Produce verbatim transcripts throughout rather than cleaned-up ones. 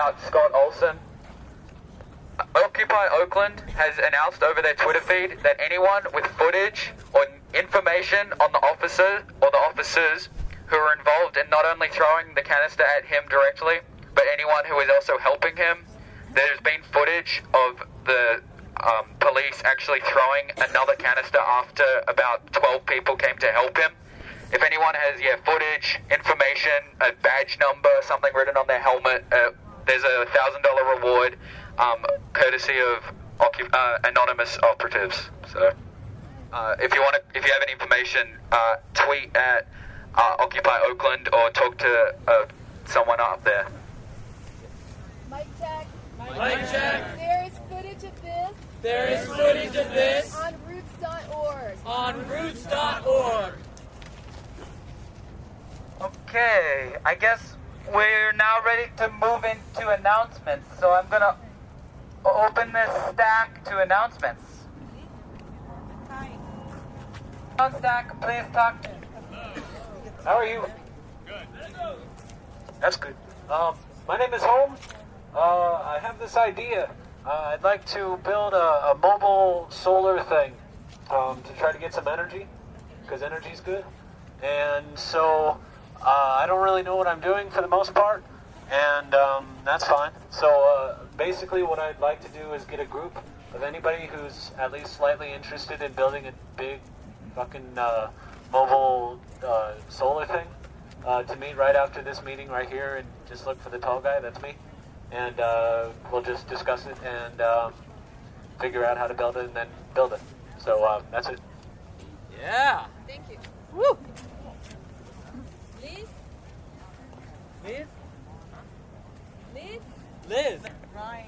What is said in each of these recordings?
about Scott Olson. Occupy Oakland has announced over their Twitter feed that anyone with footage or information on the officer or the officers who are involved in not only throwing the canister at him directly, but anyone who is also helping him, there's been footage of the um, police actually throwing another canister after about twelve people came to help him. If anyone has, yeah, footage, information, a badge number, something written on their helmet, uh, there's a one thousand dollars reward, um, courtesy of uh, anonymous operatives. So, uh, if you want to, if you have any information, uh, tweet at uh, Occupy Oakland or talk to uh, someone up there. Mic check. Mic check. There is footage of this. There is footage of this on roots dot org. on roots dot org. Okay, I guess we're now ready to move into announcements. So I'm gonna open this stack to announcements. Hi. On stack, please talk. How are you? Good. That's good. Um, my name is Holmes. Uh, I have this idea. Uh, I'd like to build a, a mobile solar thing um, to try to get some energy, because energy's good. And so uh, I don't really know what I'm doing for the most part, and um, that's fine. So uh, basically what I'd like to do is get a group of anybody who's at least slightly interested in building a big fucking uh, mobile uh, solar thing uh, to meet right after this meeting right here, and just look for the tall guy. That's me. And uh, we'll just discuss it and um, figure out how to build it and then build it. So uh, that's it. Yeah. Thank you. Woo. Liz? Liz? Liz? Liz. Ryan.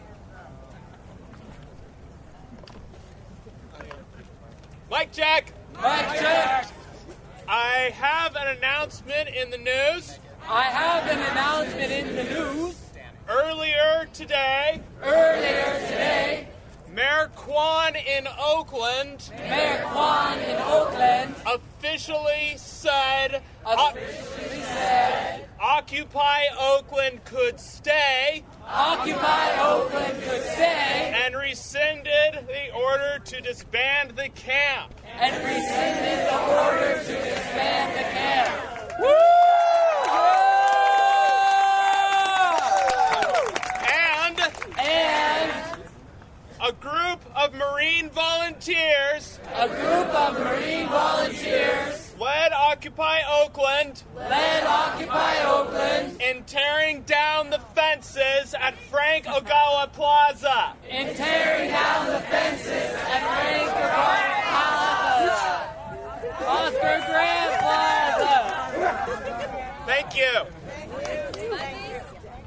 Mic check. Mic check. I have an announcement in the news. I have an announcement in the news. Earlier today, Earlier today, Mayor Kwan in Oakland Mayor Kwan in Oakland officially said officially said Occupy Oakland could stay Occupy Oakland could stay and rescinded the order to disband the camp. and rescinded the order to disband the camp. Woo! And And a group of Marine volunteers a group of Marine volunteers led Occupy Oakland led Occupy Oakland in tearing down the fences at Frank Ogawa Plaza. in tearing down the fences at Frank Plaza. Oscar Grant Plaza. Thank you.